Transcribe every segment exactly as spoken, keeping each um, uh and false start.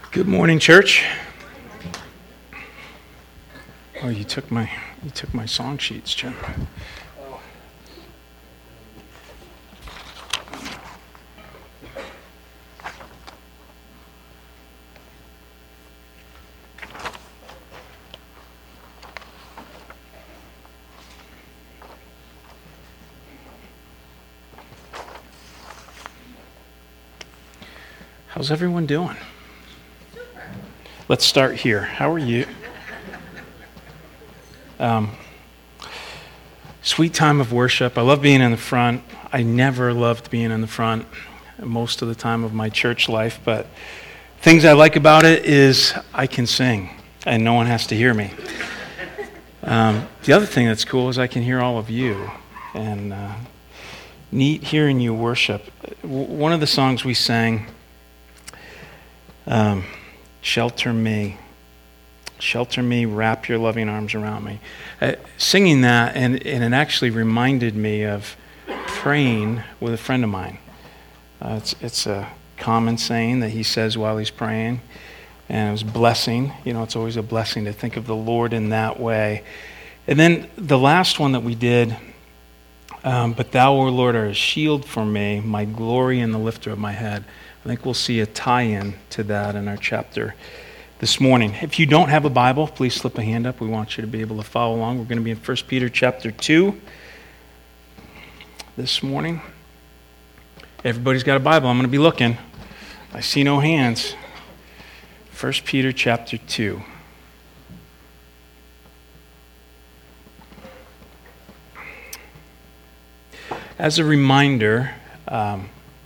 Good morning, church. Oh, you took my you took my song sheets, Jim. How's everyone doing? Let's start here. How are you? Um, sweet time of worship. I love being in the front. I never loved being in the front most of the time of my church life, but things I like about it is I can sing, and no one has to hear me. Um, the other thing that's cool is I can hear all of you, and uh, neat hearing you worship. W- one of the songs we sang, um, Shelter me, shelter me, wrap your loving arms around me. Uh, singing that, and, and it actually reminded me of praying with a friend of mine. Uh, it's, it's a common saying that he says while he's praying, and it was blessing. You know, it's always a blessing to think of the Lord in that way. And then the last one that we did, um, but thou, O Lord, art a shield for me, my glory and the lifter of my head. I think we'll see a tie-in to that in our chapter this morning. If you don't have a Bible, please slip a hand up. We want you to be able to follow along. We're going to be in First Peter chapter two this morning. Everybody's got a Bible. I'm going to be looking. I see no hands. First Peter chapter two. As a reminder, um,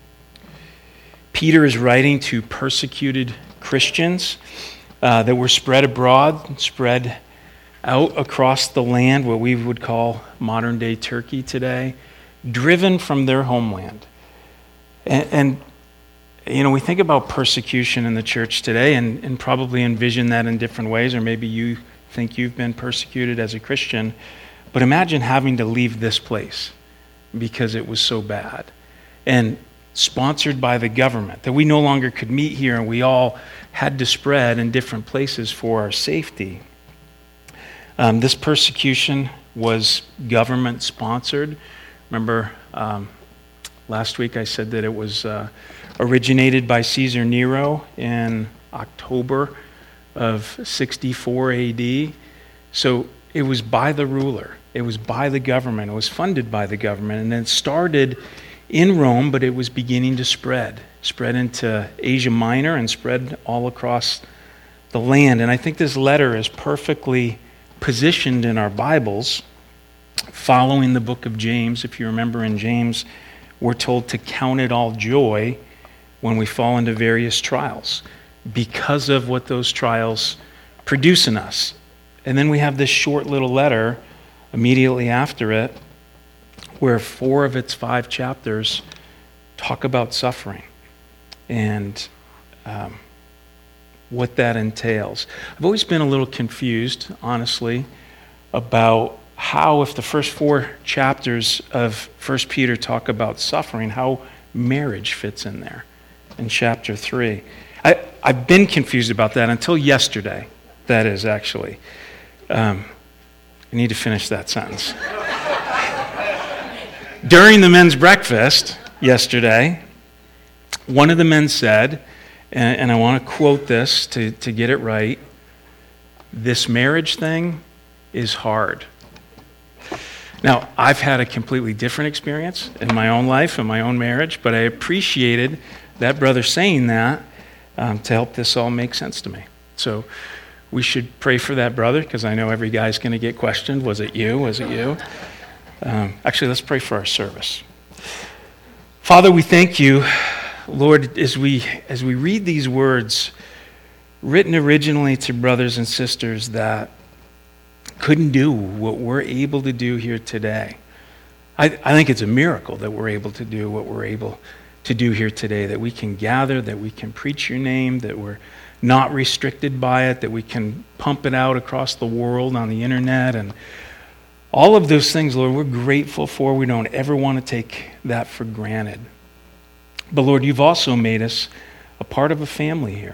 Peter is writing to persecuted Christians uh, that were spread abroad, spread out across the land, what we would call modern-day Turkey today, driven from their homeland. And, and you know, we think about persecution in the church today and, and probably envision that in different ways, or maybe you think you've been persecuted as a Christian, but imagine having to leave this place because it was so bad. And sponsored by the government, that we no longer could meet here and we all had to spread in different places for our safety. Um, this persecution was government sponsored. Remember um, last week I said that it was uh, originated by Caesar Nero in October of sixty-four A D. So it was by the ruler. It was by the government. It was funded by the government. And it started in Rome, but it was beginning to spread, spread into Asia Minor and spread all across the land. And I think this letter is perfectly positioned in our Bibles, following the book of James. If you remember in James, we're told to count it all joy when we fall into various trials because of what those trials produce in us. And then we have this short little letter immediately after it, where four of its five chapters talk about suffering and um, what that entails. I've always been a little confused, honestly, about how, if the first four chapters of First Peter talk about suffering, how marriage fits in there in chapter three. I, I've been confused about that until yesterday, that is, actually. Um, I need to finish that sentence. During the men's breakfast yesterday, one of the men said, and, and I want to quote this to, to get it right, "This marriage thing is hard." Now, I've had a completely different experience in my own life, in my own marriage, but I appreciated that brother saying that um, to help this all make sense to me. So we should pray for that brother, because I know every guy's going to get questioned. Was it you? Was it you? Um, actually, let's pray for our service. Father, we thank you, Lord, as we as we read these words written originally to brothers and sisters that couldn't do what we're able to do here today. I, I think it's a miracle that we're able to do what we're able to do here today, that we can gather, that we can preach your name, that we're not restricted by it, that we can pump it out across the world on the internet, and all of those things, Lord, we're grateful for. We don't ever want to take that for granted. But Lord, you've also made us a part of a family here.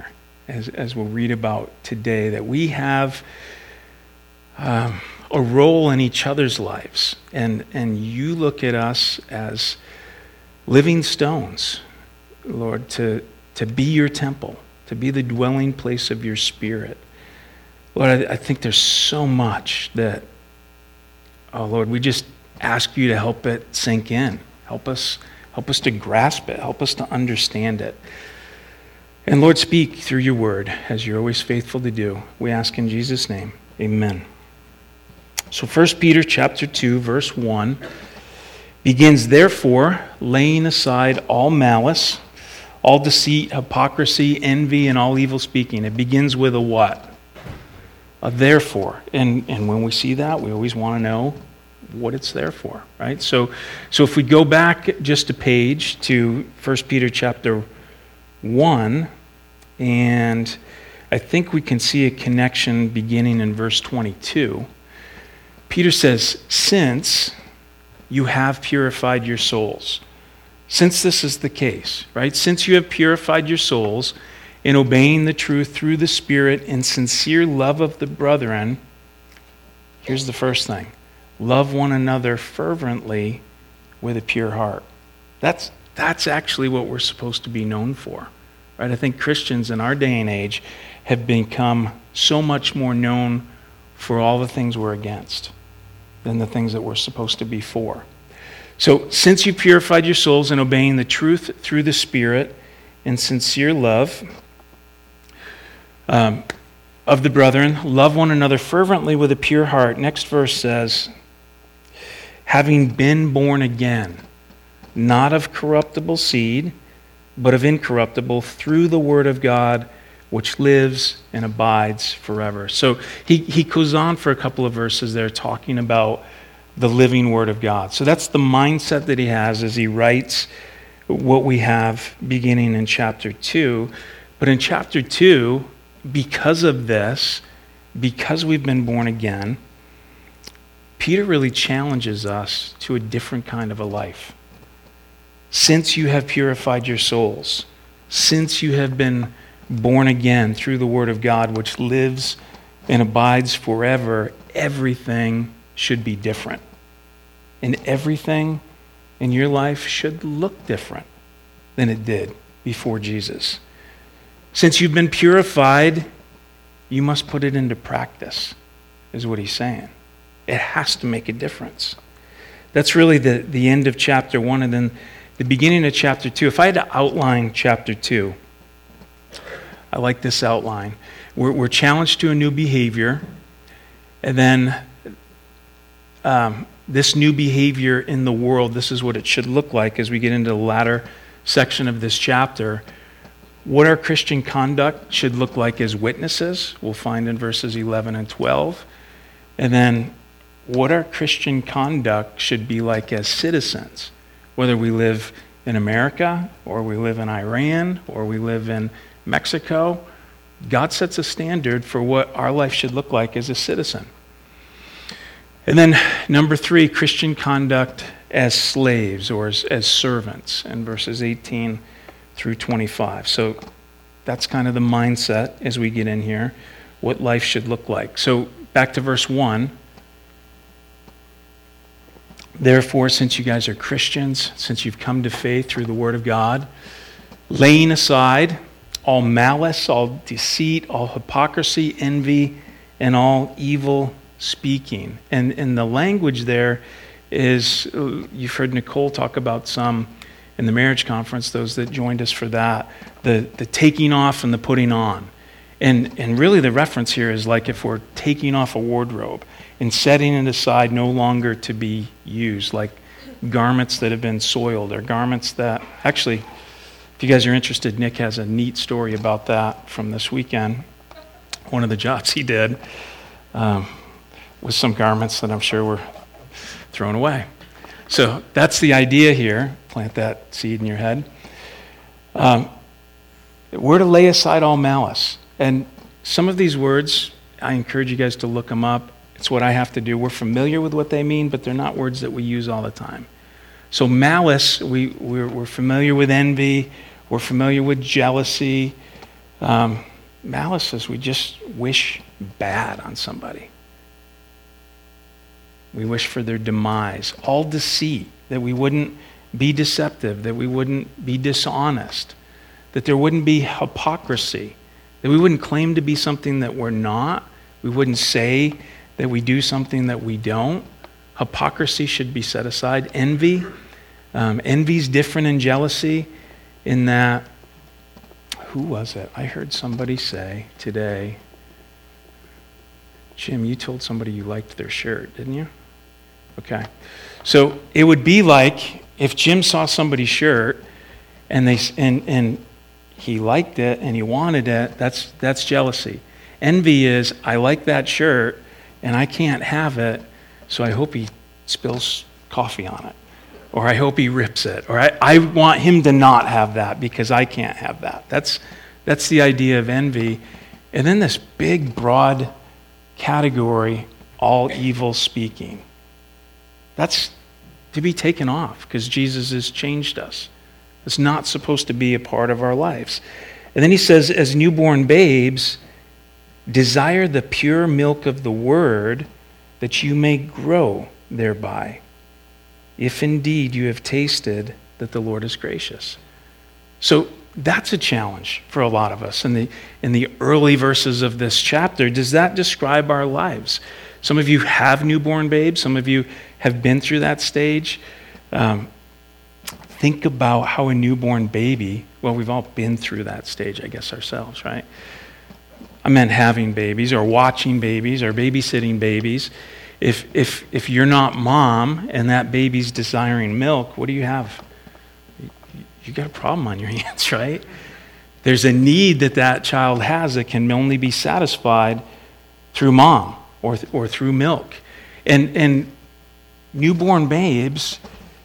as, as we'll read about today, that we have um, a role in each other's lives. And, and you look at us as living stones, Lord, to, to be your temple, to be the dwelling place of your Spirit. Lord, I, I think there's so much that, oh Lord, we just ask you to help it sink in. Help us, help us to grasp it. Help us to understand it. And Lord, speak through your word, as you're always faithful to do. We ask in Jesus' name, amen. So First Peter chapter two, verse one, begins, therefore, laying aside all malice, all deceit, hypocrisy, envy, and all evil speaking. It begins with a what? A therefore. And, and when we see that, we always want to know what it's there for, right? So, so if we go back just a page to First Peter chapter one, and I think we can see a connection beginning in verse twenty-two. Peter says, since you have purified your souls. Since this is the case, right? Since you have purified your souls in obeying the truth through the Spirit in sincere love of the brethren, here's the first thing. Love one another fervently with a pure heart. That's, that's actually what we're supposed to be known for, right? I think Christians in our day and age have become so much more known for all the things we're against than the things that we're supposed to be for. So, since you purified your souls in obeying the truth through the Spirit in sincere love um, of the brethren, love one another fervently with a pure heart. Next verse says, having been born again, not of corruptible seed, but of incorruptible, through the word of God, which lives and abides forever. So he, he goes on for a couple of verses there talking about the living word of God. So that's the mindset that he has as he writes what we have beginning in chapter two. But in chapter two, because of this, because we've been born again, Peter really challenges us to a different kind of a life. Since you have purified your souls, since you have been born again through the word of God, which lives and abides forever, everything should be different. And everything in your life should look different than it did before Jesus. Since you've been purified, you must put it into practice, is what he's saying. It has to make a difference. That's really the, the end of chapter one, and then the beginning of chapter two. If I had to outline chapter two, I like this outline. We're, we're challenged to a new behavior, and then um, this new behavior in the world, this is what it should look like as we get into the latter section of this chapter. What our Christian conduct should look like as witnesses, we'll find in verses eleven and twelve. And then what our Christian conduct should be like as citizens, whether we live in America, or we live in Iran, or we live in Mexico. God sets a standard for what our life should look like as a citizen. And then number three, Christian conduct as slaves or as, as servants in verses eighteen through twenty-five. So that's kind of the mindset as we get in here, what life should look like. So back to verse one. Therefore, since you guys are Christians, since you've come to faith through the word of God, laying aside all malice, all deceit, all hypocrisy, envy, and all evil speaking. And, and the language there is, you've heard Nicole talk about some in the marriage conference, those that joined us for that, the, the taking off and the putting on. And, and really the reference here is like if we're taking off a wardrobe and setting it aside no longer to be used, like garments that have been soiled or garments that, actually, if you guys are interested, Nick has a neat story about that from this weekend. One of the jobs he did um, with some garments that I'm sure were thrown away. So that's the idea here. Plant that seed in your head. Um, we're to lay aside all malice. And some of these words, I encourage you guys to look them up. It's what I have to do. We're familiar with what they mean, but they're not words that we use all the time. So malice, we, we're, we're familiar with envy. We're familiar with jealousy. Um, malice is we just wish bad on somebody. We wish for their demise. All deceit, that we wouldn't be deceptive, that we wouldn't be dishonest, that there wouldn't be hypocrisy, that we wouldn't claim to be something that we're not. We wouldn't say that we do something that we don't. Hypocrisy should be set aside. Envy. Um, envy is different than jealousy in that, who was it? I heard somebody say today, Jim, you told somebody you liked their shirt, didn't you? Okay. So it would be like if Jim saw somebody's shirt and they and and he liked it and he wanted it, that's that's jealousy. Envy is, I like that shirt and I can't have it, so I hope he spills coffee on it. Or I hope he rips it. Or I, I want him to not have that because I can't have that. That's that's the idea of envy. And then this big, broad category, all evil speaking. That's to be taken off because Jesus has changed us. It's not supposed to be a part of our lives. And then he says, as newborn babes, desire the pure milk of the word that you may grow thereby, if indeed you have tasted that the Lord is gracious. So that's a challenge for a lot of us in the in the early verses of this chapter. Does that describe our lives? Some of you have newborn babes. Some of you have been through that stage. Um, think about how a newborn baby, well, we've all been through that stage, I guess, ourselves, right? I meant having babies or watching babies or babysitting babies. If if if you're not mom and that baby's desiring milk, what do you have? You got a problem on your hands, right? There's a need that that child has that can only be satisfied through mom or or through milk. And and newborn babes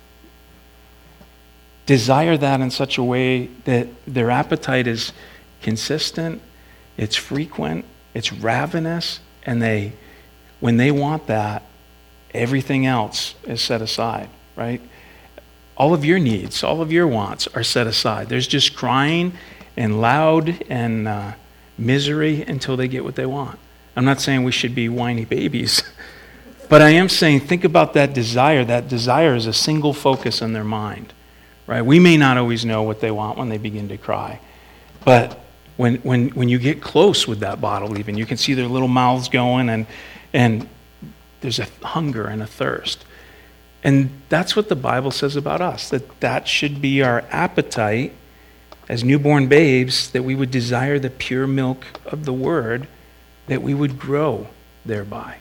desire that in such a way that their appetite is consistent, it's frequent, it's ravenous, and they when they want that, everything else is set aside, right? All of your needs, all of your wants are set aside. There's just crying and loud and uh, misery until they get what they want. I'm not saying we should be whiny babies, but I am saying think about that desire. That desire is a single focus in their mind, right? We may not always know what they want when they begin to cry, but when when when you get close with that bottle even, you can see their little mouths going and and there's a hunger and a thirst. And that's what the Bible says about us, that that should be our appetite as newborn babes, that we would desire the pure milk of the word, that we would grow thereby.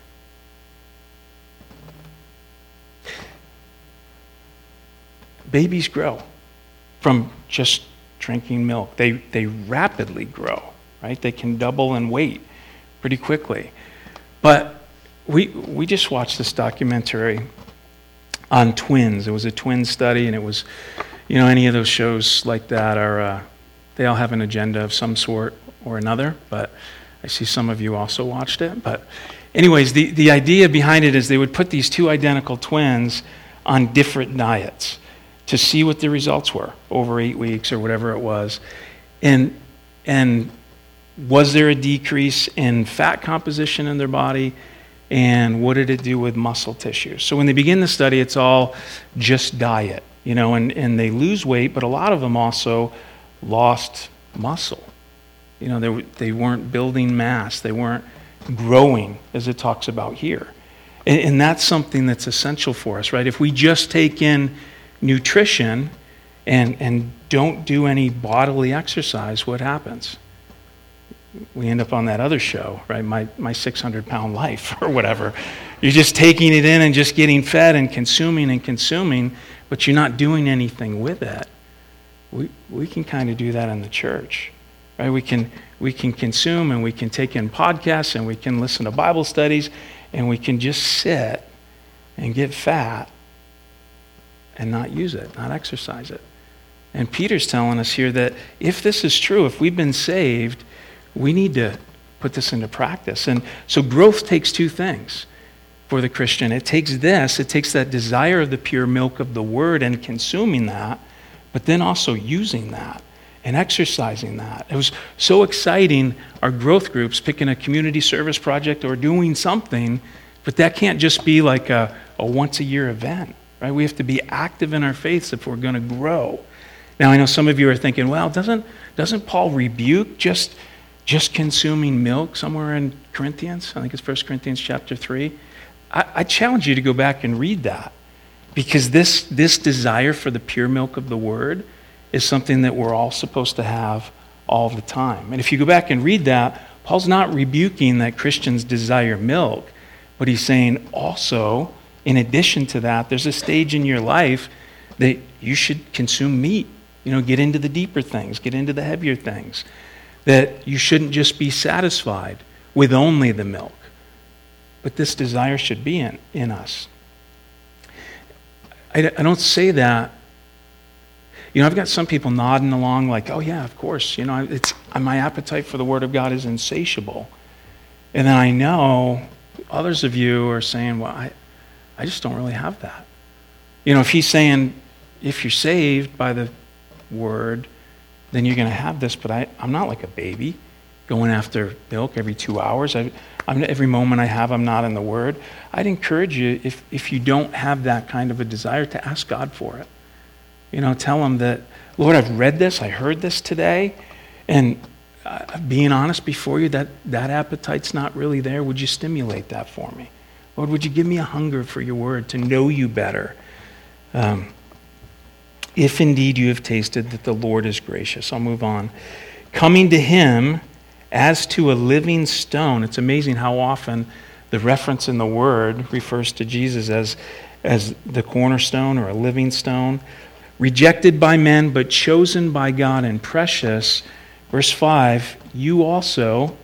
Babies grow from just drinking milk. They, they rapidly grow, right? They can double in weight pretty quickly. But we we just watched this documentary on twins. It was a twin study, and it was, you know, any of those shows like that are, uh, they all have an agenda of some sort or another, but I see some of you also watched it. But anyways, the, the idea behind it is they would put these two identical twins on different diets to see what the results were over eight weeks or whatever it was. And, and was there a decrease in fat composition in their body? And what did it do with muscle tissue? So when they begin the study, it's all just diet, you know, and, and they lose weight, but a lot of them also lost muscle. You know, they, they weren't building mass. They weren't growing, as it talks about here. And, and that's something that's essential for us, right? If we just take in nutrition and, and don't do any bodily exercise, what happens? We end up on that other show, right? My my six hundred pound life or whatever. You're just taking it in and just getting fed and consuming and consuming, but you're not doing anything with it. We we can kind of do that in the church, right? We can we can consume and we can take in podcasts and we can listen to Bible studies and we can just sit and get fat and not use it, not exercise it. And Peter's telling us here that if this is true, if we've been saved, we need to put this into practice. And so growth takes two things for the Christian. It takes this, it takes that desire of the pure milk of the word and consuming that, but then also using that and exercising that. It was so exciting. our growth groups, picking a community service project or doing something, but that can't just be like a, a once-a-year event, right? We have to be active in our faiths if we're going to grow. Now, I know some of you are thinking, well, doesn't doesn't Paul rebuke just, just consuming milk somewhere in Corinthians? I think it's First Corinthians chapter three. I, I challenge you to go back and read that, because this, this desire for the pure milk of the word is something that we're all supposed to have all the time. And if you go back and read that, Paul's not rebuking that Christians desire milk, but he's saying also, in addition to that, there's a stage in your life that you should consume meat. You know, get into the deeper things, get into the heavier things. That you shouldn't just be satisfied with only the milk. But this desire should be in, in us. I, I don't say that. You know, I've got some people nodding along like, oh yeah, of course. You know, it's my appetite for the Word of God is insatiable. And then I know others of you are saying, well, I, I just don't really have that. You know, if he's saying, if you're saved by the Word, then you're going to have this, but I, I'm not like a baby going after milk every two hours. I, I'm, every moment I have, I'm not in the Word. I'd encourage you, if, if you don't have that kind of a desire, to ask God for it. You know, tell him that, Lord, I've read this, I heard this today, and uh, being honest before you, that, that appetite's not really there. Would you stimulate that for me? Lord, would you give me a hunger for your word, to know you better? Um, if indeed you have tasted that the Lord is gracious. I'll move on. Coming to him as to a living stone. It's amazing how often the reference in the word refers to Jesus as, as the cornerstone or a living stone. Rejected by men, but chosen by God and precious. Verse five, you also,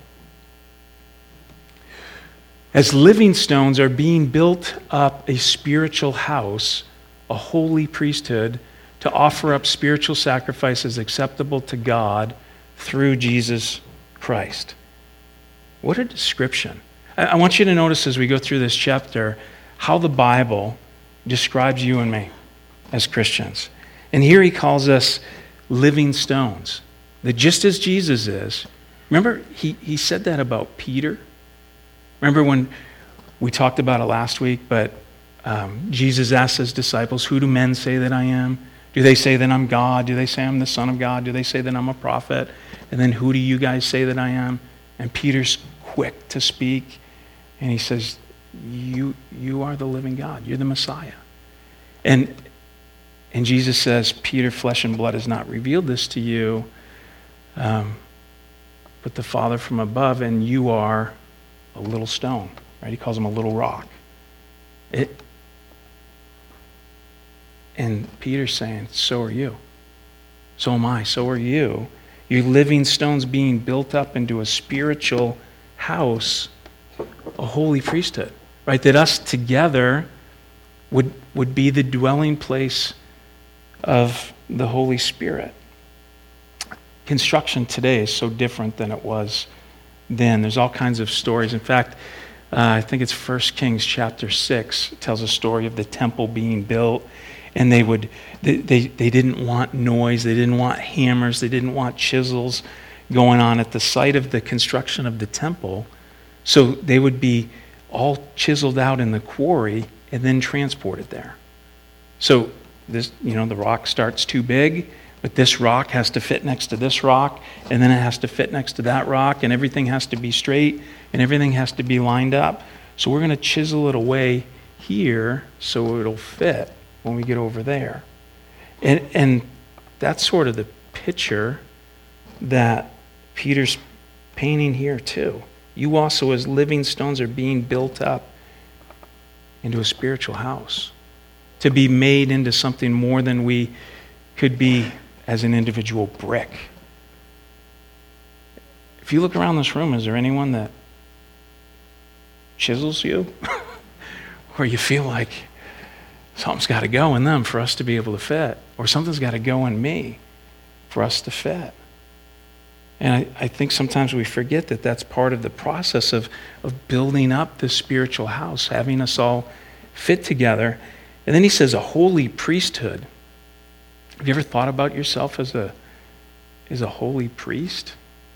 as living stones, are being built up a spiritual house, a holy priesthood, to offer up spiritual sacrifices acceptable to God through Jesus Christ. What a description. I want you to notice as we go through this chapter how the Bible describes you and me as Christians. And here he calls us living stones. That just as Jesus is, remember he, he said that about Peter? Remember when we talked about it last week, but um, Jesus asked his disciples, who do men say that I am? Do they say that I'm God? Do they say I'm the Son of God? Do they say that I'm a prophet? And then who do you guys say that I am? And Peter's quick to speak. And he says, you, you are the living God. You're the Messiah. And, and Jesus says, Peter, flesh and blood has not revealed this to you, um, but the Father from above, and you are a little stone. Right? He calls him a little rock. It, and Peter's saying, so are you. So am I. So are you. You're living stones being built up into a spiritual house, a holy priesthood. Right? That us together would, would be the dwelling place of the Holy Spirit. Construction today is so different than it was then. There's all kinds of stories. In fact, uh, I think it's First Kings chapter six. It tells a story of the temple being built. And they would, they, they, they didn't want noise, they didn't want hammers, they didn't want chisels going on at the site of the construction of the temple. So they would be all chiseled out in the quarry and then transported there. So this, you know, the rock starts too big, but this rock has to fit next to this rock, and then it has to fit next to that rock, and everything has to be straight, and everything has to be lined up. So we're going to chisel it away here so it'll fit when we get over there. And, and that's sort of the picture that Peter's painting here too. You also, as living stones, are being built up into a spiritual house, to be made into something more than we could be as an individual brick. If you look around this room, is there anyone that chisels you? Or you feel like something's got to go in them for us to be able to fit, or something's got to go in me for us to fit. And I, I think sometimes we forget that that's part of the process of, of building up this spiritual house, having us all fit together. And then he says a holy priesthood. Have you ever thought about yourself as a, as a holy priest?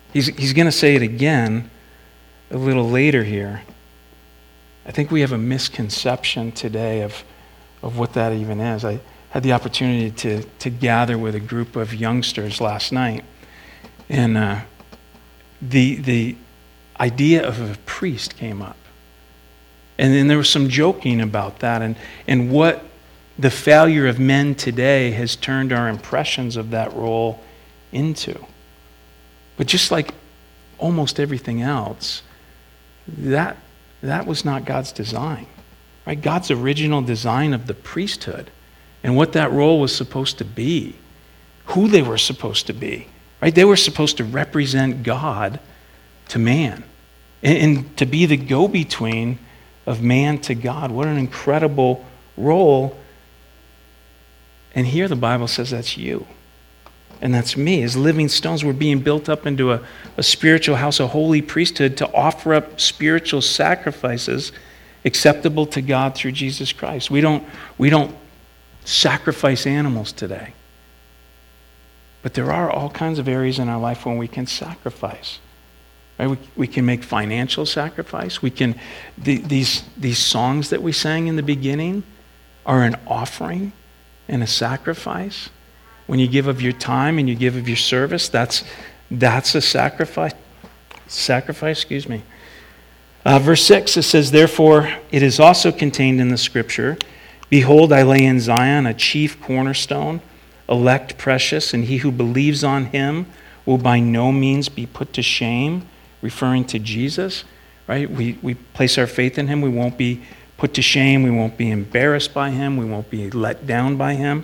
He's, he's going to say it again a little later here. I think we have a misconception today of, of what that even is. I had the opportunity to, to gather with a group of youngsters last night, and uh, the, the idea of a priest came up. And then there was some joking about that and, and what the failure of men today has turned our impressions of that role into. But just like almost everything else, that, that was not God's design. Right? God's original design of the priesthood and what that role was supposed to be, who they were supposed to be. Right? They were supposed to represent God to man and, and to be the go-between of man to God. What an incredible role. And here the Bible says that's you. And that's me. As living stones, we're being built up into a, a spiritual house, a holy priesthood, to offer up spiritual sacrifices acceptable to God through Jesus Christ. We don't, we don't sacrifice animals today. But there are all kinds of areas in our life when we can sacrifice. Right? We, we can make financial sacrifice. We can, the, these, these songs that we sang in the beginning are an offering and a sacrifice. When you give of your time and you give of your service, that's, that's a sacrifice. Sacrifice, excuse me. Uh, verse six, it says, therefore, it is also contained in the scripture, behold, I lay in Zion a chief cornerstone, elect precious, and he who believes on him will by no means be put to shame, referring to Jesus, right? We, we place our faith in him. We won't be put to shame. We won't be embarrassed by him. We won't be let down by him.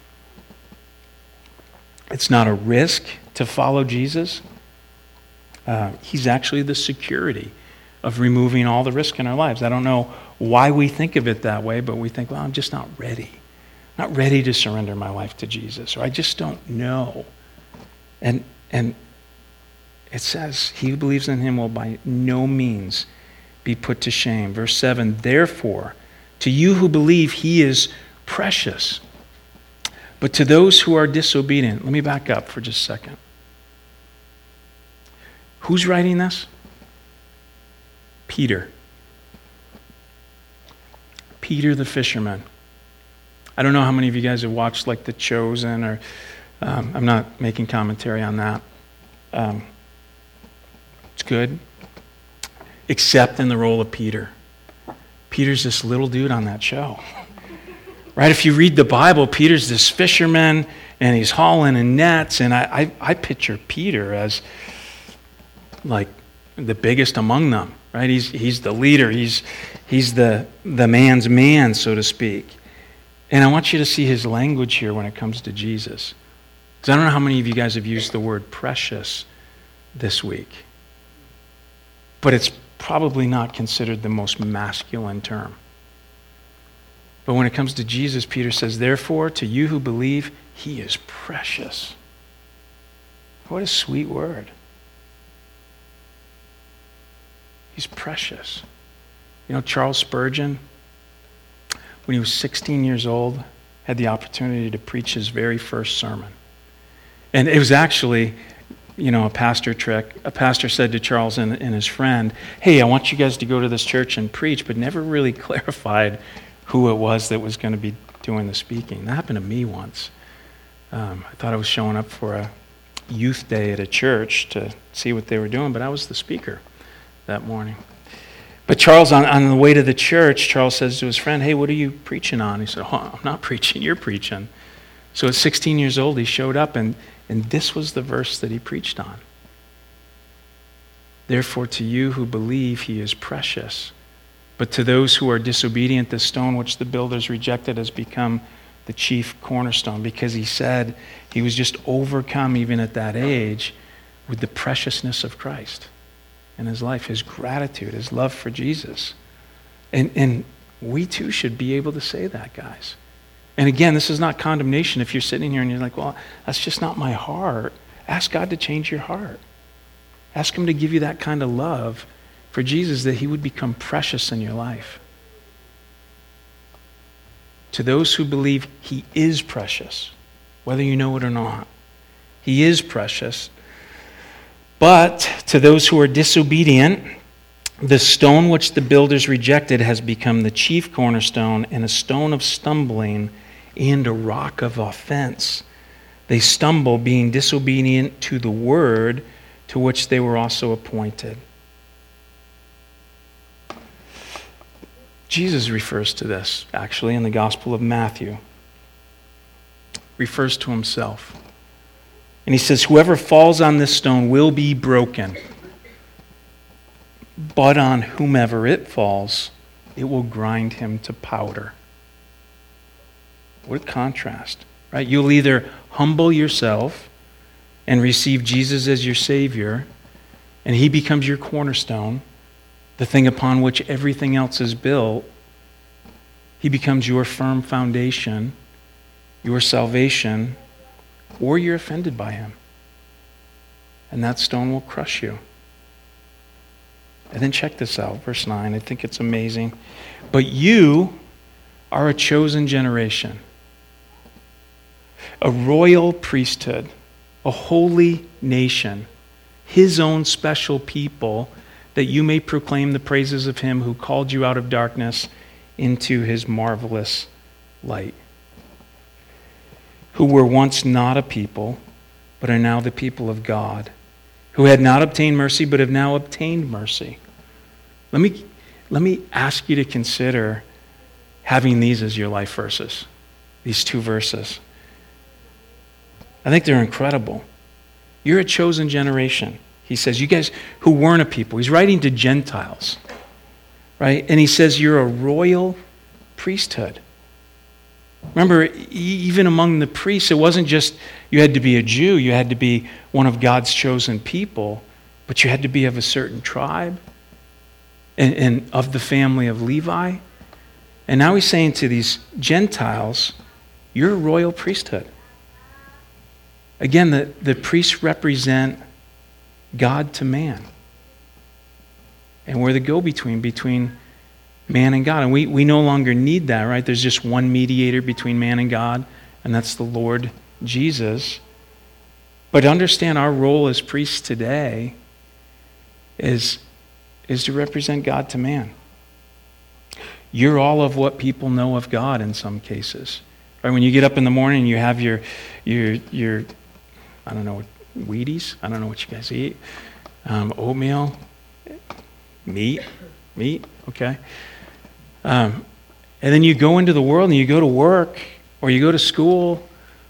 It's not a risk to follow Jesus. Uh, he's actually the security of removing all the risk in our lives. I don't know why we think of it that way, but we think, well, I'm just not ready. Not ready to surrender my life to Jesus, or I just don't know. And and it says, he who believes in him will by no means be put to shame. Verse seven, therefore, to you who believe, he is precious. But to those who are disobedient, let me back up for just a second. Who's writing this? Peter. Peter the fisherman. I don't know how many of you guys have watched like The Chosen, or um, I'm not making commentary on that. Um, it's good, except in the role of Peter. Peter's this little dude on that show. Right? If you read the Bible, Peter's this fisherman, and he's hauling in nets, and I, I, I picture Peter as like the biggest among them. Right? He's he's the leader. He's he's the the man's man, so to speak. And I want you to see his language here when it comes to Jesus. Because I don't know how many of you guys have used the word precious this week. But it's probably not considered the most masculine term. But when it comes to Jesus, Peter says, therefore, to you who believe, he is precious. What a sweet word. He's precious. You know, Charles Spurgeon, when he was sixteen years old, had the opportunity to preach his very first sermon. And it was actually, you know, a pastor trick. A pastor said to Charles and, and his friend, hey, I want you guys to go to this church and preach, but never really clarified who it was that was going to be doing the speaking. That happened to me once. Um, I thought I was showing up for a youth day at a church to see what they were doing, but I was the speaker that morning. But Charles, on, on the way to the church, Charles says to his friend, hey, what are you preaching on? He said, oh, I'm not preaching, you're preaching. So at sixteen years old, he showed up, and, and this was the verse that he preached on. Therefore, to you who believe, he is precious. But to those who are disobedient, the stone which the builders rejected has become the chief cornerstone, because he said he was just overcome even at that age with the preciousness of Christ in his life, his gratitude, his love for Jesus. And, and we too should be able to say that, guys. And again, this is not condemnation. If you're sitting here and you're like, well, that's just not my heart, ask God to change your heart. Ask him to give you that kind of love for Jesus, that he would become precious in your life. To those who believe, he is precious, whether you know it or not. He is precious. But to those who are disobedient, the stone which the builders rejected has become the chief cornerstone and a stone of stumbling and a rock of offense. They stumble, being disobedient to the word to which they were also appointed. Jesus refers to this, actually, in the Gospel of Matthew. Refers to himself. And he says, whoever falls on this stone will be broken. But on whomever it falls, it will grind him to powder. What a contrast, right? You'll either humble yourself and receive Jesus as your Savior, and he becomes your cornerstone, the thing upon which everything else is built. He becomes your firm foundation, your salvation, or you're offended by him. And that stone will crush you. And then check this out, verse nine. I think it's amazing. But you are a chosen generation, a royal priesthood, a holy nation, his own special people, that you may proclaim the praises of him who called you out of darkness into his marvelous light. Who were once not a people, but are now the people of God, who had not obtained mercy, but have now obtained mercy. Let me, let me ask you to consider having these as your life verses, these two verses. I think they're incredible. You're a chosen generation. He says, you guys who weren't a people. He's writing to Gentiles, right? And he says, you're a royal priesthood. Remember, even among the priests, it wasn't just you had to be a Jew, you had to be one of God's chosen people, but you had to be of a certain tribe and, and of the family of Levi. And now he's saying to these Gentiles, you're a royal priesthood. Again, the, the priests represent God to man. And we're the go-between between man and God. And we, we no longer need that, right? There's just one mediator between man and God, and that's the Lord Jesus. But understand our role as priests today is, is to represent God to man. You're all of what people know of God in some cases. Right? When you get up in the morning, you have your, your, your I don't know, Wheaties? I don't know what you guys eat. Um, oatmeal? Meat? Meat? Okay. Um, and then you go into the world and you go to work or you go to school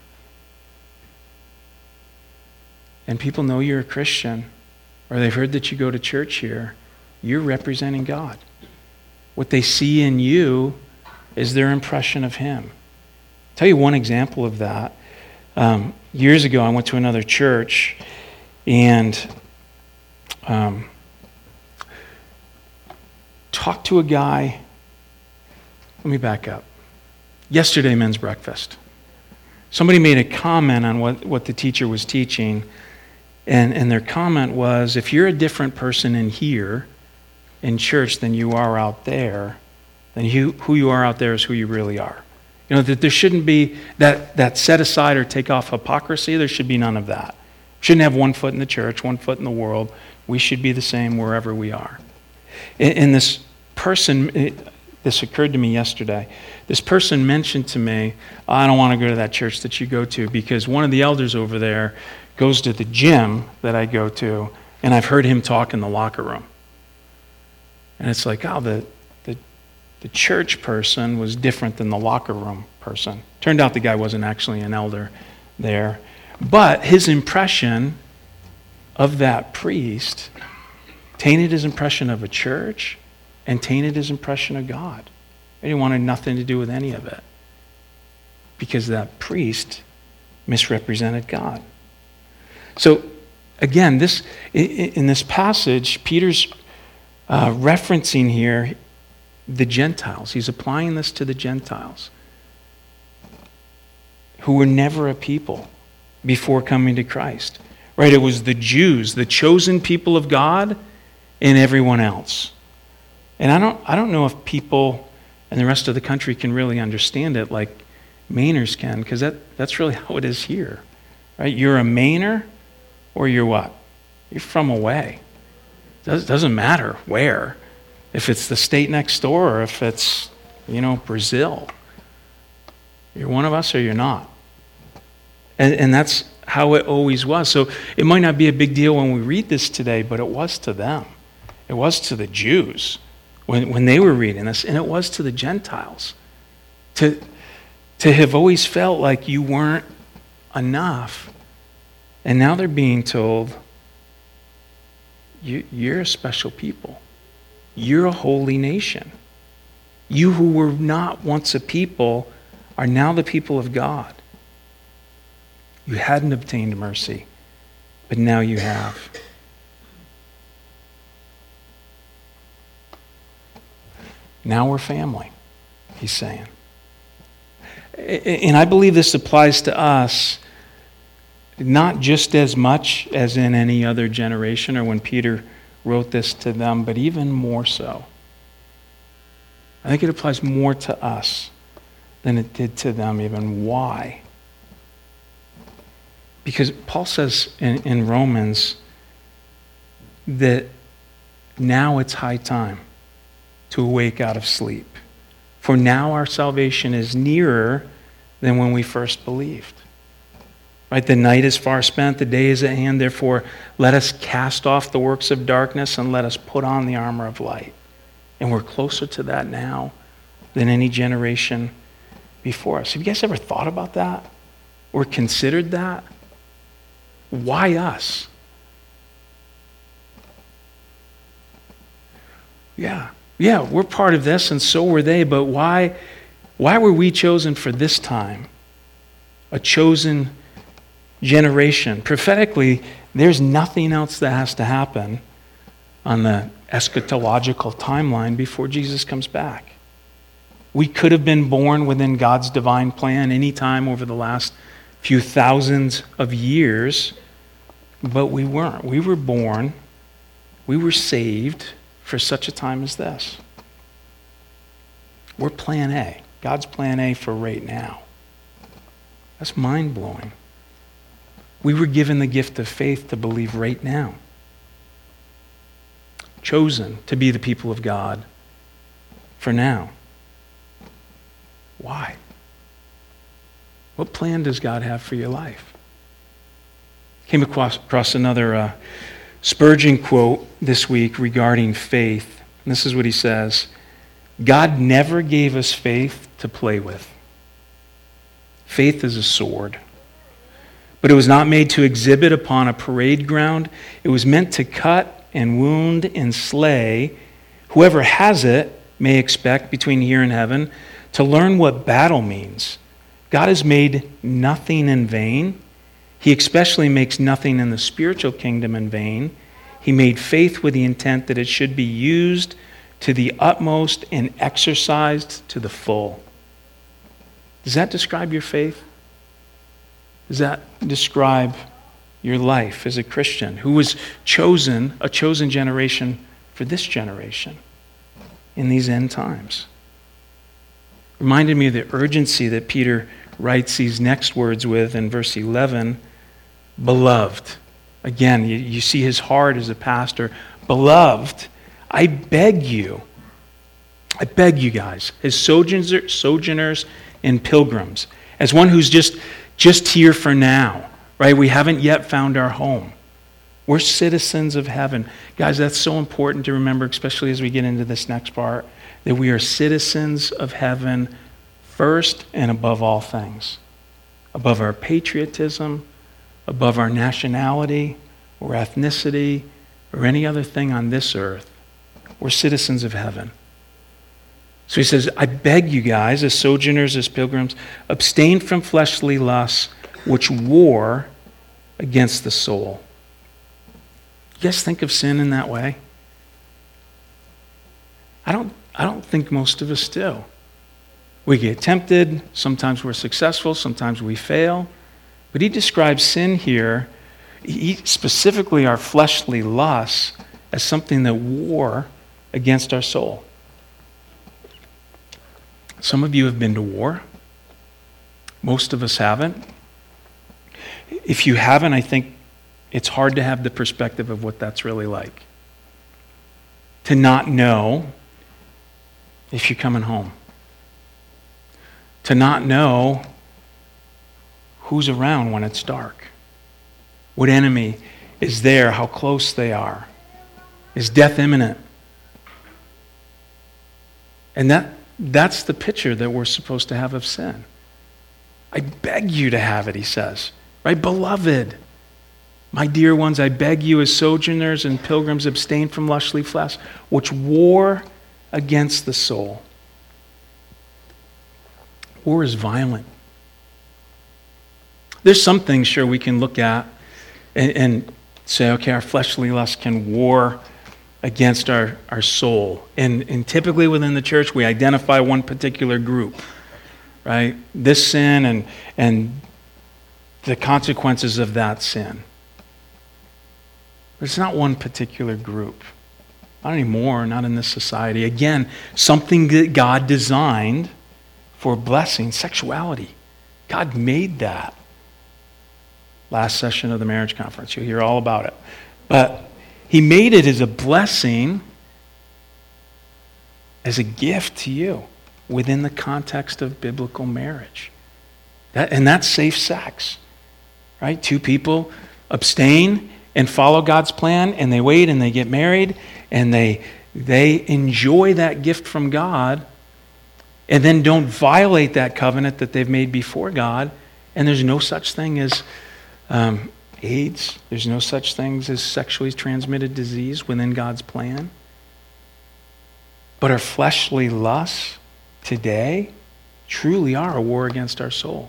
and people know you're a Christian or they've heard that you go to church here. You're representing God. What they see in you is their impression of him. I'll tell you one example of that. Um, years ago, I went to another church and um, talked to a guy. Let me back up. Yesterday, men's breakfast. Somebody made a comment on what, what the teacher was teaching, and, and their comment was, if you're a different person in here, in church, than you are out there, then you, who you are out there is who you really are. You know, that there shouldn't be that, that set aside or take off hypocrisy. There should be none of that. We shouldn't have one foot in the church, one foot in the world. We should be the same wherever we are. And, and this person, it, this occurred to me yesterday. This person mentioned to me, I don't want to go to that church that you go to because one of the elders over there goes to the gym that I go to, and I've heard him talk in the locker room. And it's like, oh, the, the, the church person was different than the locker room person. Turned out the guy wasn't actually an elder there. But his impression of that priest tainted his impression of a church and tainted his impression of God. He didn't want nothing to do with any of it because that priest misrepresented God. So again, this in this passage, Peter's uh, referencing here the Gentiles. He's applying this to the Gentiles who were never a people before coming to Christ. Right? It was the Jews, the chosen people of God, and everyone else. And I don't I don't know if people and the rest of the country can really understand it like Mainers can, because that, that's really how it is here. Right? You're a Mainer or you're what? You're from away. It doesn't matter where. If it's the state next door or if it's, you know, Brazil. You're one of us or you're not. And, and that's how it always was. So it might not be a big deal when we read this today, but it was to them. It was to the Jews when, when they were reading this, and it was to the Gentiles. To, to have always felt like you weren't enough. And now they're being told, you, you're a special people. You're a holy nation. You who were not once a people are now the people of God. You hadn't obtained mercy, but now you have. Now we're family, he's saying. And I believe this applies to us not just as much as in any other generation or when Peter wrote this to them, but even more so. I think it applies more to us than it did to them even. Why? Because Paul says in, in Romans that now it's high time to awake out of sleep. For now our salvation is nearer than when we first believed. Right? The night is far spent, the day is at hand. Therefore, let us cast off the works of darkness and let us put on the armor of light. And we're closer to that now than any generation before us. Have you guys ever thought about that? Or considered that? Why us? Yeah. Yeah, we're part of this, and so were they, but why, why were we chosen for this time? A chosen generation. Prophetically, there's nothing else that has to happen on the eschatological timeline before Jesus comes back. We could have been born within God's divine plan any time over the last few thousands of years, but we weren't. We were born, we were saved for such a time as this. We're plan A. God's plan A for right now. That's mind-blowing. We were given the gift of faith to believe right now. Chosen to be the people of God for now. Why? What plan does God have for your life? Came across, across another uh, Spurgeon quote this week regarding faith. And this is what he says. God never gave us faith to play with. Faith is a sword. But it was not made to exhibit upon a parade ground. It was meant to cut and wound and slay. Whoever has it may expect between here and heaven to learn what battle means. God has made nothing in vain. He especially makes nothing in the spiritual kingdom in vain. He made faith with the intent that it should be used to the utmost and exercised to the full. Does that describe your faith? Does that describe your life as a Christian who was chosen, a chosen generation for this generation in these end times? Reminded me of the urgency that Peter writes these next words with in verse eleven. Beloved. Again, you, you see his heart as a pastor. Beloved, I beg you, I beg you guys, as sojourners, sojourners and pilgrims, as one who's just, just here for now, right? We haven't yet found our home. We're citizens of heaven. Guys, that's so important to remember, especially as we get into this next part, that we are citizens of heaven first and above all things. Above our patriotism, above our nationality or ethnicity or any other thing on this earth. We're citizens of heaven. So he says, I beg you guys, as sojourners, as pilgrims, abstain from fleshly lusts which war against the soul. You guys think of sin in that way? I don't, I don't think most of us do. We get tempted, sometimes we're successful, sometimes we fail. But he describes sin here, he, specifically our fleshly lusts, as something that war against our soul. Some of you have been to war. Most of us haven't. If you haven't, I think it's hard to have the perspective of what that's really like. To not know if you're coming home. To not know who's around when it's dark. What enemy is there, how close they are. Is death imminent? And that that's the picture that we're supposed to have of sin. I beg you to have it, he says. Right? Beloved, my dear ones, I beg you as sojourners and pilgrims, abstain from fleshly flesh, which war against the soul. War is violent. There's some things, sure, we can look at and, and say, okay, our fleshly lust can war against our, our soul. And, and typically within the church, we identify one particular group, right? This sin and, and the consequences of that sin. But it's not one particular group. Not anymore, not in this society. Again, something that God designed for blessing, sexuality. God made that. Last session of the marriage conference, you'll hear all about it. But he made it as a blessing, as a gift to you within the context of biblical marriage. That, and that's safe sex, right? Two people abstain and follow God's plan, and they wait and they get married, and they they enjoy that gift from God, and then don't violate that covenant that they've made before God. And there's no such thing as um, AIDS. There's no such things as sexually transmitted disease within God's plan. But our fleshly lusts today truly are a war against our soul.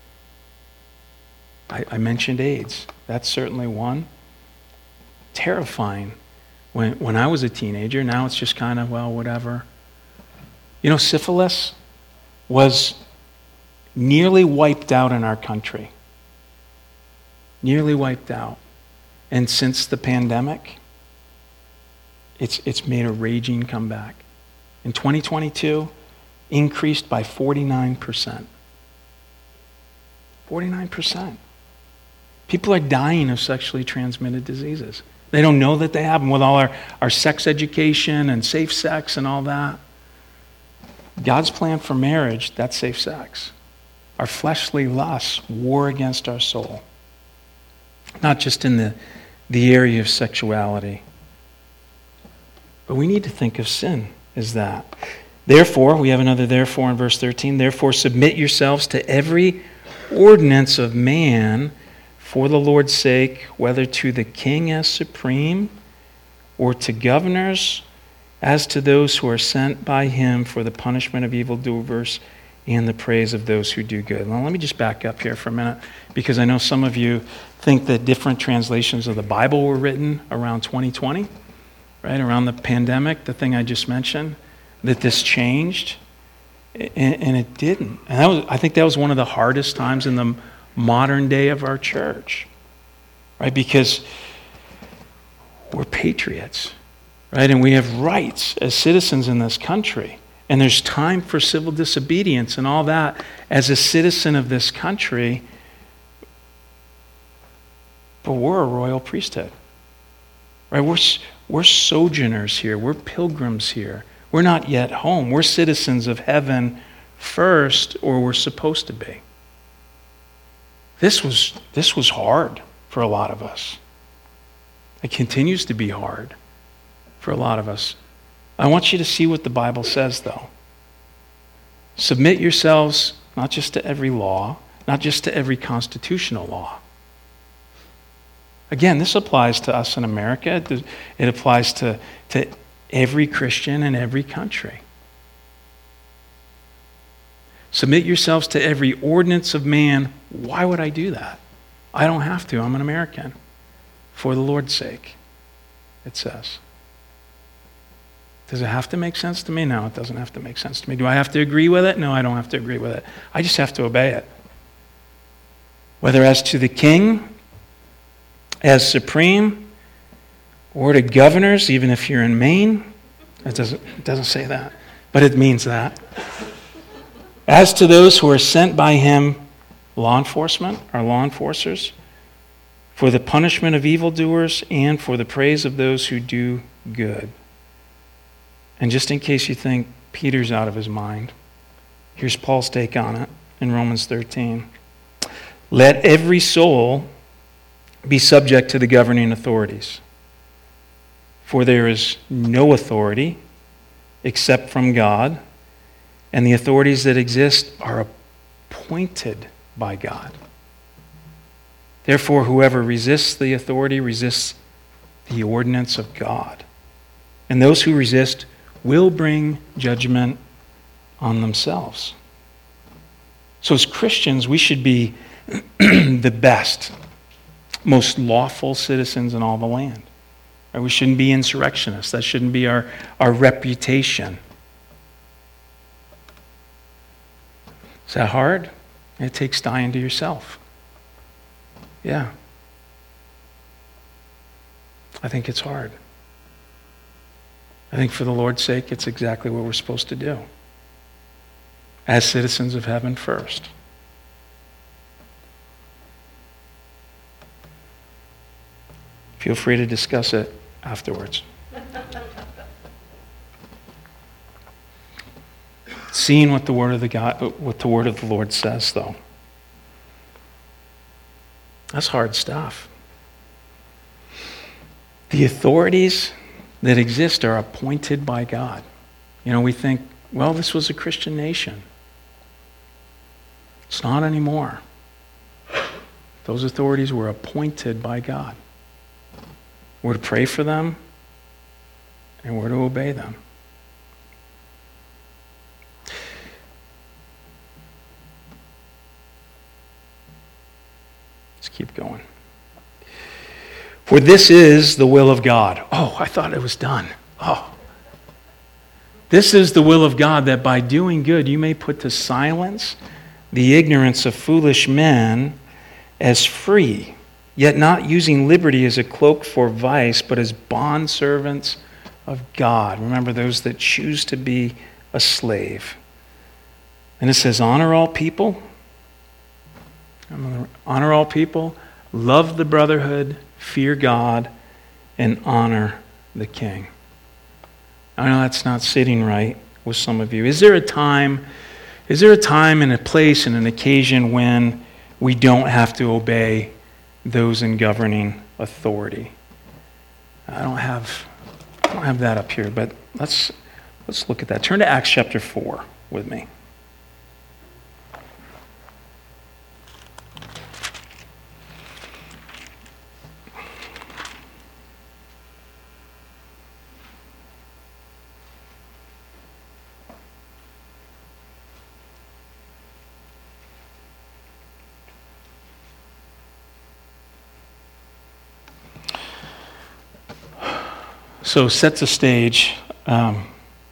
I, I mentioned AIDS. That's certainly one. Terrifying. When, when I was a teenager, now it's just kind of, well, whatever. You know, syphilis was nearly wiped out in our country. Nearly wiped out. And since the pandemic, it's it's made a raging comeback. In twenty twenty-two, increased by forty-nine percent. forty-nine percent. People are dying of sexually transmitted diseases. They don't know that they have them with all our, our sex education and safe sex and all that. God's plan for marriage, that's safe sex. Our fleshly lusts war against our soul. Not just in the, the area of sexuality. But we need to think of sin as that. Therefore, we have another therefore in verse thirteen. Therefore, submit yourselves to every ordinance of man for the Lord's sake, whether to the king as supreme or to governors as to those who are sent by him for the punishment of evildoers and the praise of those who do good. Now, let me just back up here for a minute, because I know some of you think that different translations of the Bible were written around twenty twenty, right, around the pandemic, the thing I just mentioned, that this changed, and, and it didn't. And that was, I think that was one of the hardest times in the modern day of our church, right, because we're patriots, right, and we have rights as citizens in this country. And there's time for civil disobedience and all that as a citizen of this country. But we're a royal priesthood. Right? We're, we're sojourners here. We're pilgrims here. We're not yet home. We're citizens of heaven first, or we're supposed to be. This was, this was hard for a lot of us. It continues to be hard for a lot of us. I want you to see what the Bible says, though. Submit yourselves not just to every law, not just to every constitutional law. Again, this applies to us in America. It applies to, to every Christian in every country. Submit yourselves to every ordinance of man. Why would I do that? I don't have to. I'm an American. For the Lord's sake, it says. Does it have to make sense to me? No, it doesn't have to make sense to me. Do I have to agree with it? No, I don't have to agree with it. I just have to obey it. Whether as to the king, as supreme, or to governors, even if you're in Maine. It doesn't, it doesn't say that, but it means that. As to those who are sent by him, law enforcement, our law enforcers, for the punishment of evildoers and for the praise of those who do good. And just in case you think Peter's out of his mind, here's Paul's take on it in Romans thirteen. Let every soul be subject to the governing authorities, for there is no authority except from God, and the authorities that exist are appointed by God. Therefore, whoever resists the authority resists the ordinance of God. And those who resist will bring judgment on themselves. So as Christians, we should be the best, most lawful citizens in all the land. Right? We shouldn't be insurrectionists. That shouldn't be our, our reputation. Is that hard? It takes dying to yourself. Yeah. I think it's hard. I think for the Lord's sake, it's exactly what we're supposed to do as citizens of heaven first. Feel free to discuss it afterwards. Seeing what the word of the God, what the word of the Lord says, though. That's hard stuff. The authorities that exist are appointed by God. You know, we think, well, this was a Christian nation. It's not anymore. Those authorities were appointed by God. We're to pray for them, and we're to obey them. Let's keep going. For this is the will of God. Oh, I thought it was done. Oh. This is the will of God, that by doing good you may put to silence the ignorance of foolish men, as free, yet not using liberty as a cloak for vice, but as bondservants of God. Remember, those that choose to be a slave. And it says, honor all people. Honor all people. Love the brotherhood. Fear God. And honor the king. I know that's not sitting right with some of you. Is there a time, is there a time and a place and an occasion when we don't have to obey those in governing authority? I don't have I don't have that up here, but let's let's look at that. Turn to Acts chapter four with me. So set the stage. Um,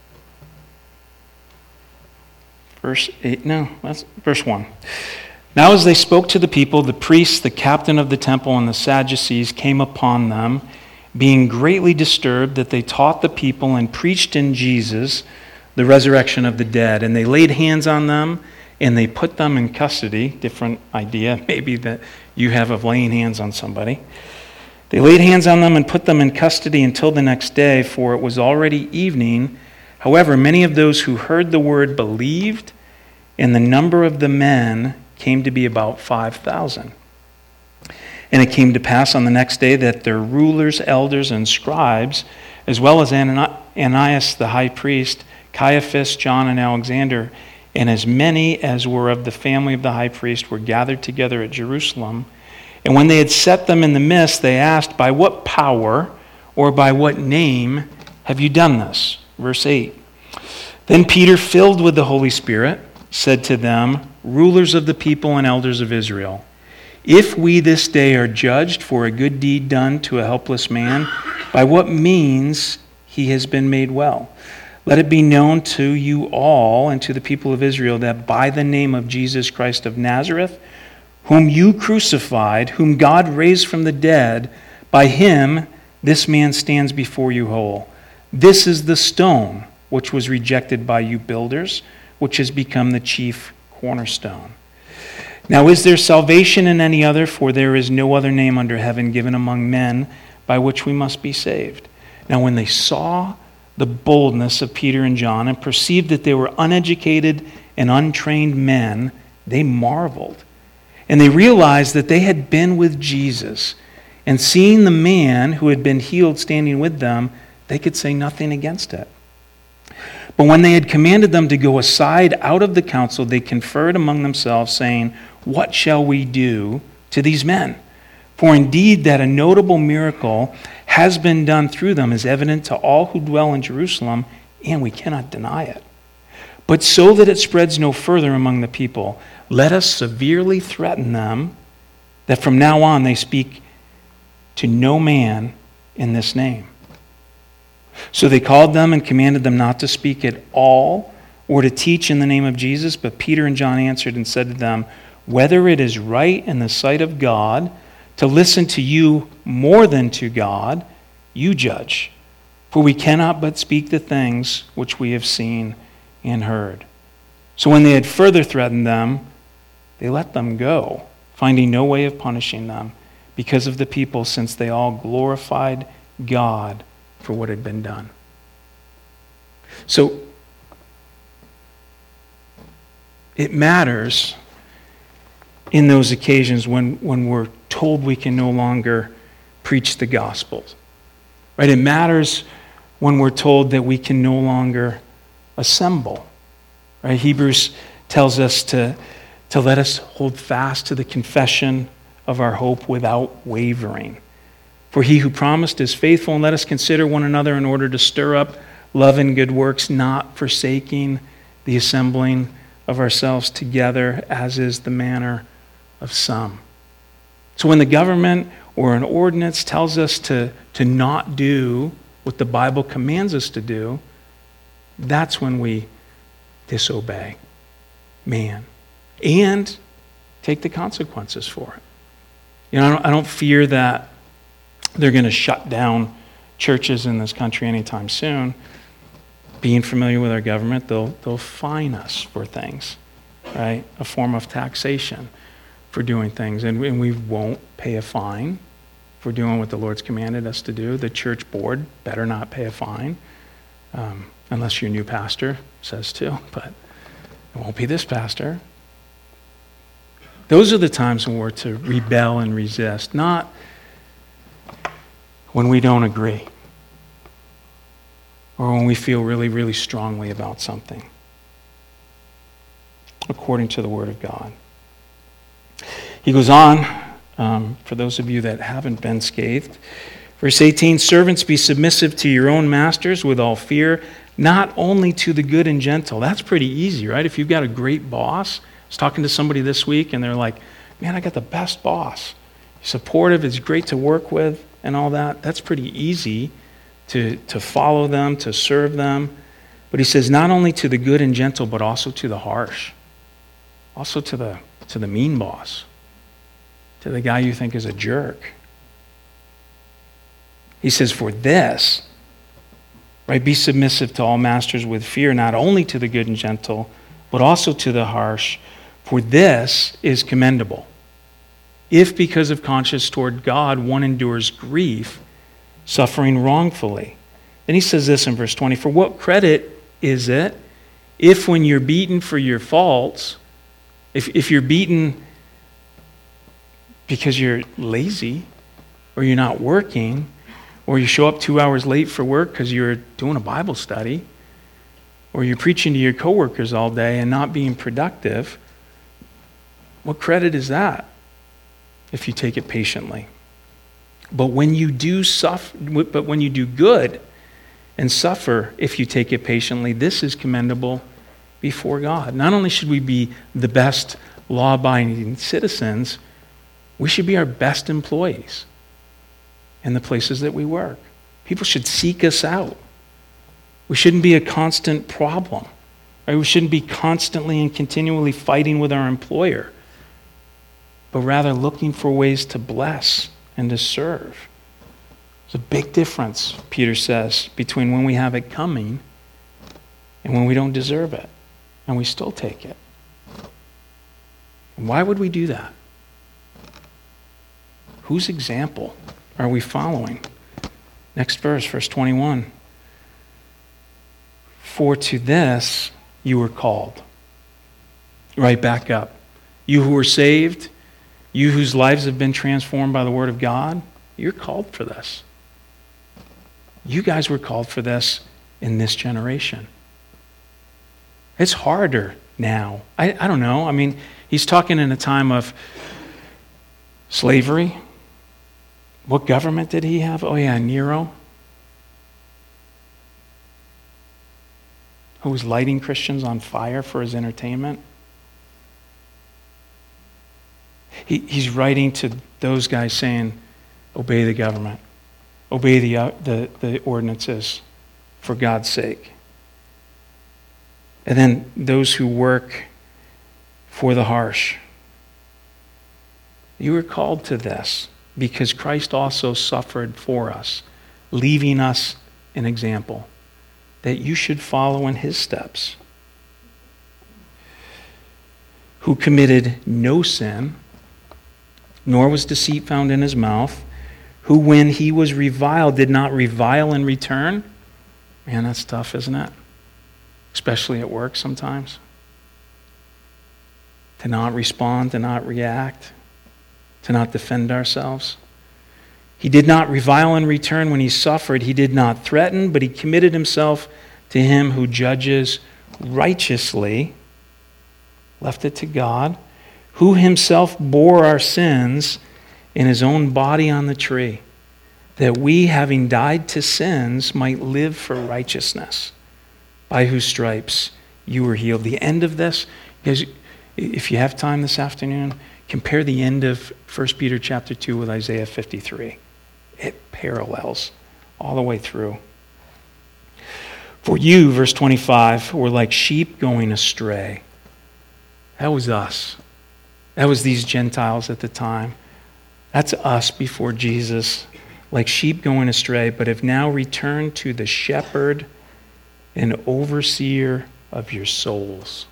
verse eight, no, that's verse one. Now as they spoke to the people, the priests, the captain of the temple, and the Sadducees came upon them, being greatly disturbed that they taught the people and preached in Jesus the resurrection of the dead. And they laid hands on them, and they put them in custody. Different idea maybe that you have of laying hands on somebody. They laid hands on them and put them in custody until the next day, for it was already evening. However, many of those who heard the word believed, and the number of the men came to be about five thousand. And it came to pass on the next day that their rulers, elders, and scribes, as well as Ananias the high priest, Caiaphas, John, and Alexander, and as many as were of the family of the high priest, were gathered together at Jerusalem. And when they had set them in the midst, they asked, by what power or by what name have you done this? Verse eight. Then Peter, filled with the Holy Spirit, said to them, rulers of the people and elders of Israel, if we this day are judged for a good deed done to a helpless man, by what means he has been made well, let it be known to you all and to the people of Israel that by the name of Jesus Christ of Nazareth, whom you crucified, whom God raised from the dead, by him this man stands before you whole. This is the stone which was rejected by you builders, which has become the chief cornerstone. Now is there salvation in any other? For there is no other name under heaven given among men by which we must be saved. Now when they saw the boldness of Peter and John and perceived that they were uneducated and untrained men, they marveled. And they realized that they had been with Jesus. And seeing the man who had been healed standing with them, they could say nothing against it. But when they had commanded them to go aside out of the council, they conferred among themselves, saying, "What shall we do to these men? For indeed that a notable miracle has been done through them is evident to all who dwell in Jerusalem, and we cannot deny it. But so that it spreads no further among the people, let us severely threaten them that from now on they speak to no man in this name." So they called them and commanded them not to speak at all or to teach in the name of Jesus. But Peter and John answered and said to them, "Whether it is right in the sight of God to listen to you more than to God, you judge. For we cannot but speak the things which we have seen and heard." So when they had further threatened them, they let them go, finding no way of punishing them because of the people, since they all glorified God for what had been done. So it matters in those occasions when, when we're told we can no longer preach the gospel. Right? It matters when we're told that we can no longer assemble. Right? Hebrews tells us to, to let us hold fast to the confession of our hope without wavering. For he who promised is faithful, and let us consider one another in order to stir up love and good works, not forsaking the assembling of ourselves together, as is the manner of some. So when the government or an ordinance tells us to, to not do what the Bible commands us to do, that's when we disobey man and take the consequences for it. You know, I don't, I don't fear that they're going to shut down churches in this country anytime soon. Being familiar with our government, they'll they'll fine us for things, right? A form of taxation for doing things. And we, and we won't pay a fine for doing what the Lord's commanded us to do. The church board better not pay a fine, um, unless your new pastor says to, but it won't be this pastor. Those are the times when we're to rebel and resist, not when we don't agree or when we feel really, really strongly about something, according to the Word of God. He goes on, um, for those of you that haven't been scathed, verse eighteen, "Servants, be submissive to your own masters with all fear, not only to the good and gentle." That's pretty easy, right? If you've got a great boss. I was talking to somebody this week, and they're like, "Man, I got the best boss. He's supportive, it's great to work with, and all that." That's pretty easy to, to follow them, to serve them. But he says, not only to the good and gentle, but also to the harsh. Also to the, to the mean boss. To the guy you think is a jerk. He says, for this, right, be submissive to all masters with fear, not only to the good and gentle, but also to the harsh. For this is commendable. If because of conscience toward God one endures grief, suffering wrongfully. Then he says this in verse twenty, "For what credit is it if when you're beaten for your faults, if, if you're beaten because you're lazy, or you're not working, or you show up two hours late for work because you're doing a Bible study, or you're preaching to your coworkers all day and not being productive, what credit is that if you take it patiently? But when you do suffer, but when you do good and suffer, if you take it patiently, this is commendable before God." Not only should we be the best law-abiding citizens, we should be our best employees in the places that we work. People should seek us out. We shouldn't be a constant problem. Right? We shouldn't be constantly and continually fighting with our employer, but rather looking for ways to bless and to serve. There's a big difference, Peter says, between when we have it coming and when we don't deserve it, and we still take it. Why would we do that? Whose example are we following? Next verse, verse twenty-one. For to this you were called. Right back up. You who are saved, you whose lives have been transformed by the word of God, you're called for this. You guys were called for this in this generation. It's harder now. I, I don't know. I mean, he's talking in a time of slavery. What government did he have? Oh yeah, Nero. Who was lighting Christians on fire for his entertainment. He, he's writing to those guys saying, obey the government. Obey the, uh, the, the ordinances for God's sake. And then those who work for the harsh. You were called to this because Christ also suffered for us, leaving us an example that you should follow in his steps. Who committed no sin, nor was deceit found in his mouth, who when he was reviled did not revile in return. Man, that's tough, isn't it? Especially at work sometimes. To not respond, to not react, to not defend ourselves. He did not revile in return when he suffered. He did not threaten, but he committed himself to him who judges righteously, left it to God, who himself bore our sins in his own body on the tree, that we, having died to sins, might live for righteousness, by whose stripes you were healed. The end of this, because if you have time this afternoon, compare the end of First Peter chapter two with Isaiah fifty-three. It parallels all the way through. For you, verse twenty-five, were like sheep going astray. That was us. That was these Gentiles at the time. That's us before Jesus, like sheep going astray, but have now returned to the shepherd and overseer of your souls.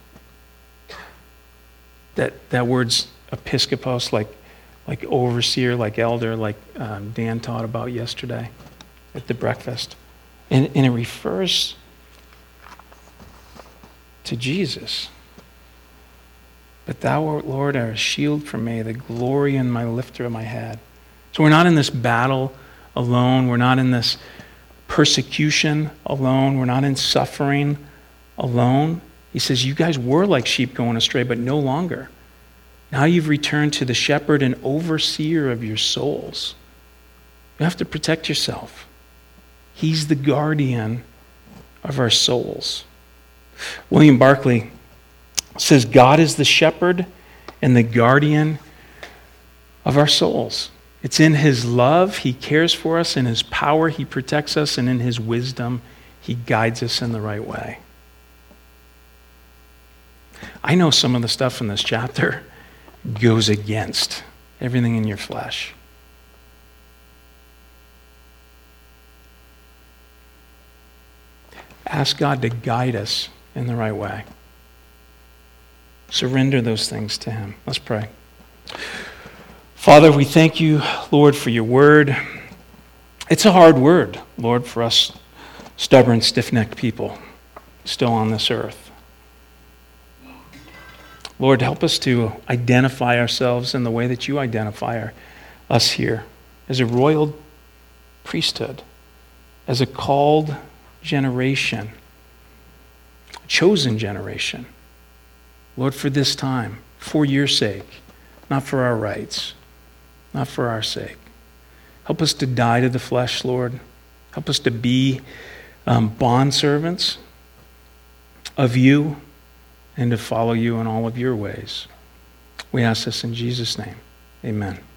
That that word's episkopos, like like overseer, like elder, like um, Dan taught about yesterday at the breakfast. And, and it refers to Jesus. But thou, Lord, art a shield for me, the glory and my lifter of my head. So we're not in this battle alone. We're not in this persecution alone. We're not in suffering alone. He says, you guys were like sheep going astray, but no longer. Now you've returned to the shepherd and overseer of your souls. You have to protect yourself. He's the guardian of our souls. William Barclay says, God is the shepherd and the guardian of our souls. It's in his love, he cares for us. In his power, he protects us. And in his wisdom, he guides us in the right way. I know some of the stuff in this chapter goes against everything in your flesh. Ask God to guide us in the right way. Surrender those things to him. Let's pray. Father, we thank you, Lord, for your word. It's a hard word, Lord, for us stubborn, stiff-necked people still on this earth. Lord, help us to identify ourselves in the way that you identify our, us here, as a royal priesthood, as a called generation, a chosen generation. Lord, for this time, for your sake, not for our rights, not for our sake. Help us to die to the flesh, Lord. Help us to be um, bondservants of you and to follow you in all of your ways. We ask this in Jesus' name. Amen.